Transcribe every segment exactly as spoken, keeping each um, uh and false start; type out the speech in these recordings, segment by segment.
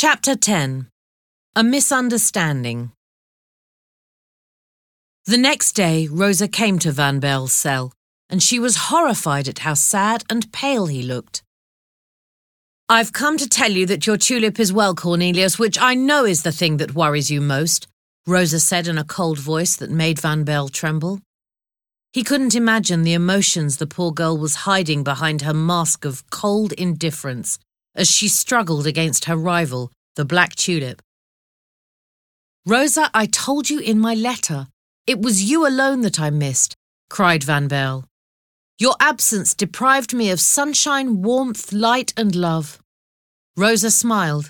Chapter ten. A Misunderstanding. The next day, Rosa came to Van Baerle's cell, and she was horrified at how sad and pale he looked. "I've come to tell you that your tulip is well, Cornelius, which I know is the thing that worries you most," Rosa said in a cold voice that made Van Baerle tremble. He couldn't imagine the emotions the poor girl was hiding behind her mask of cold indifference as she struggled against her rival, the black tulip. "Rosa, I told you in my letter. It was you alone that I missed," cried Van Baerle. "Your absence deprived me of sunshine, warmth, light and love." Rosa smiled.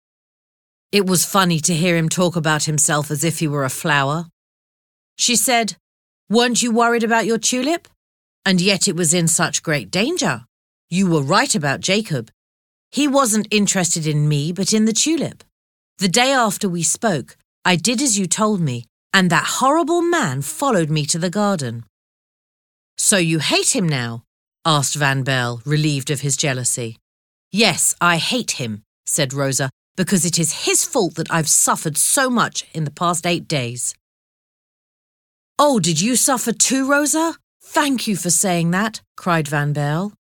It was funny to hear him talk about himself as if he were a flower. She said, "Weren't you worried about your tulip? And yet it was in such great danger. You were right about Jacob. He wasn't interested in me, but in the tulip. The day after we spoke, I did as you told me, and that horrible man followed me to the garden." "So you hate him now?" asked Van Baerle, relieved of his jealousy. "Yes, I hate him," said Rosa, "because it is his fault that I've suffered so much in the past eight days." "Oh, did you suffer too, Rosa? Thank you for saying that," cried Van Baerle.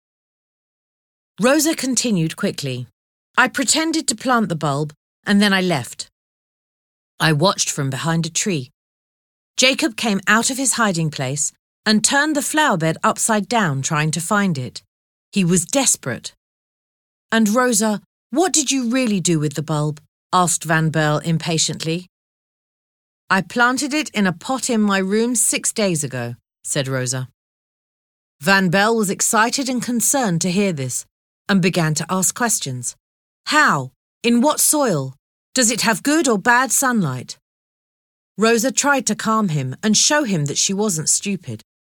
Rosa continued quickly. "I pretended to plant the bulb, and then I left. I watched from behind a tree. Jacob came out of his hiding place and turned the flower bed upside down trying to find it. He was desperate." "And Rosa, what did you really do with the bulb?" asked Van Baerle impatiently. "I planted it in a pot in my room six days ago," said Rosa. Van Baerle was excited and concerned to hear this, and began to ask questions. "How? In what soil? Does it have good or bad sunlight?" Rosa tried to calm him and show him that she wasn't stupid.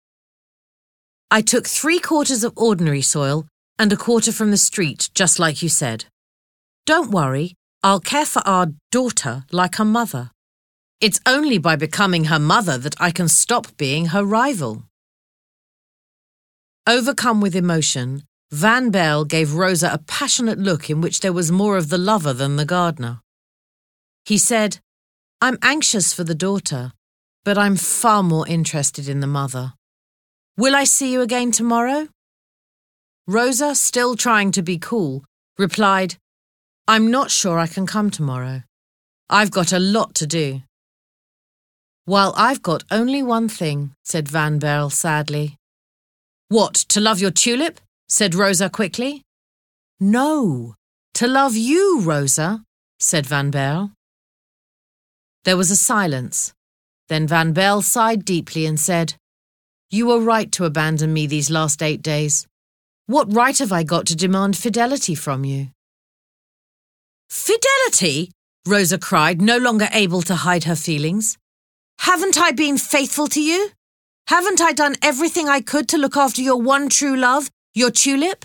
"I took three quarters of ordinary soil and a quarter from the street, just like you said. Don't worry, I'll care for our daughter like her mother. It's only by becoming her mother that I can stop being her rival." Overcome with emotion, Van Baerle gave Rosa a passionate look in which there was more of the lover than the gardener. He said, "I'm anxious for the daughter, but I'm far more interested in the mother. Will I see you again tomorrow?" Rosa, still trying to be cool, replied, "I'm not sure I can come tomorrow. I've got a lot to do." "Well, I've got only one thing," said Van Baerle sadly. "What, to love your tulip?" said Rosa quickly. "No, to love you, Rosa," said Van Baerle. There was a silence. Then Van Baerle sighed deeply and said, "You were right to abandon me these last eight days. What right have I got to demand fidelity from you?" "Fidelity?" Rosa cried, no longer able to hide her feelings. "Haven't I been faithful to you? Haven't I done everything I could to look after your one true love, your tulip?"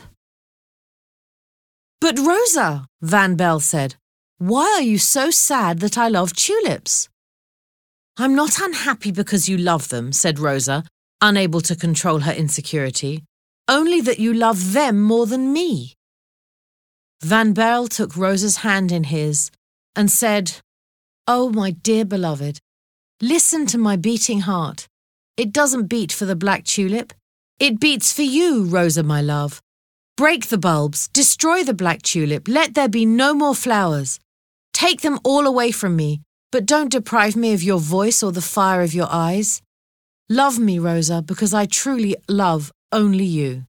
"But Rosa," Van Baerle said, "why are you so sad that I love tulips?" "I'm not unhappy because you love them," said Rosa, unable to control her insecurity, "only that you love them more than me." Van Baerle took Rosa's hand in his and said, "Oh, my dear beloved, listen to my beating heart. It doesn't beat for the black tulip. It beats for you, Rosa, my love. Break the bulbs, destroy the black tulip, let there be no more flowers. Take them all away from me, but don't deprive me of your voice or the fire of your eyes. Love me, Rosa, because I truly love only you."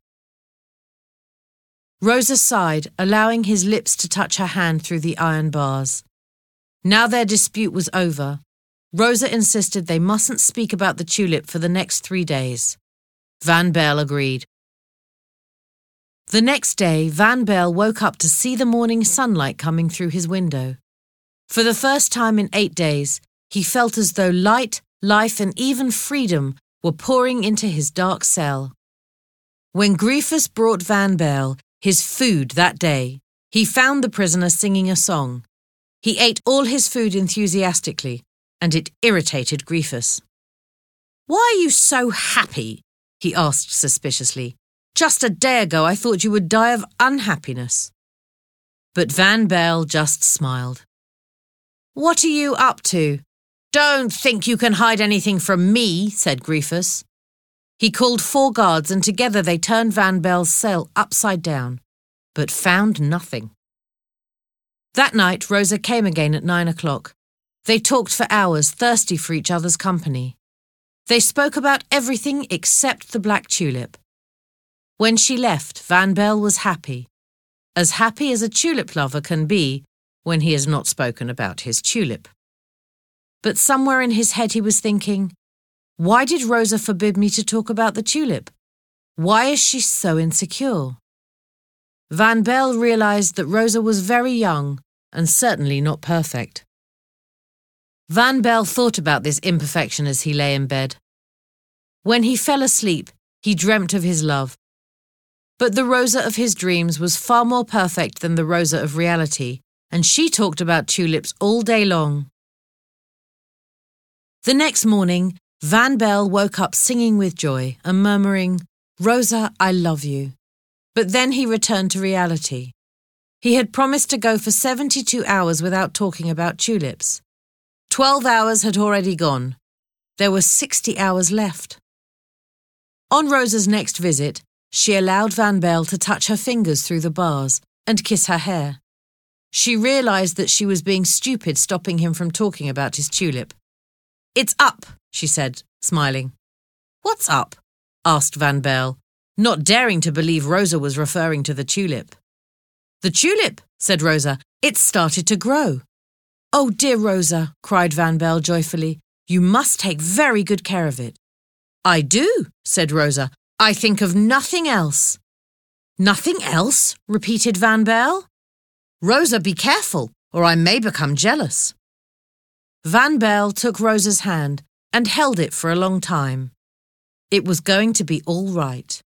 Rosa sighed, allowing his lips to touch her hand through the iron bars. Now their dispute was over. Rosa insisted they mustn't speak about the tulip for the next three days. Van Baerle agreed. The next day, Van Baerle woke up to see the morning sunlight coming through his window. For the first time in eight days, he felt as though light, life and even freedom were pouring into his dark cell. When Griefus brought Van Baerle his food that day, he found the prisoner singing a song. He ate all his food enthusiastically, and it irritated Griefus. "Why are you so happy?" he asked suspiciously. "Just a day ago I thought you would die of unhappiness." But Van Baerle just smiled. "What are you up to? Don't think you can hide anything from me," said Griefus. He called four guards and together they turned Van Baerle's cell upside down, but found nothing. That night, Rosa came again at nine o'clock. They talked for hours, thirsty for each other's company. They spoke about everything except the black tulip. When she left, Van Baerle was happy, as happy as a tulip lover can be when he has not spoken about his tulip. But somewhere in his head he was thinking, why did Rosa forbid me to talk about the tulip? Why is she so insecure? Van Baerle realised that Rosa was very young and certainly not perfect. Van Baerle thought about this imperfection as he lay in bed. When he fell asleep, he dreamt of his love. But the Rosa of his dreams was far more perfect than the Rosa of reality, and she talked about tulips all day long. The next morning, Van Baerle woke up singing with joy and murmuring, "Rosa, I love you." But then he returned to reality. He had promised to go for seventy-two hours without talking about tulips. Twelve hours had already gone. There were sixty hours left. On Rosa's next visit, she allowed Van Baerle to touch her fingers through the bars and kiss her hair. She realised that she was being stupid stopping him from talking about his tulip. "It's up," she said, smiling. "What's up?" asked Van Baerle, not daring to believe Rosa was referring to the tulip. "The tulip," said Rosa. "It's started to grow." "Oh, dear Rosa," cried Van Baerle joyfully. "You must take very good care of it." "I do," said Rosa. "I think of nothing else." "Nothing else?" repeated Van Baerle. "Rosa, be careful, or I may become jealous." Van Baerle took Rosa's hand and held it for a long time. It was going to be all right.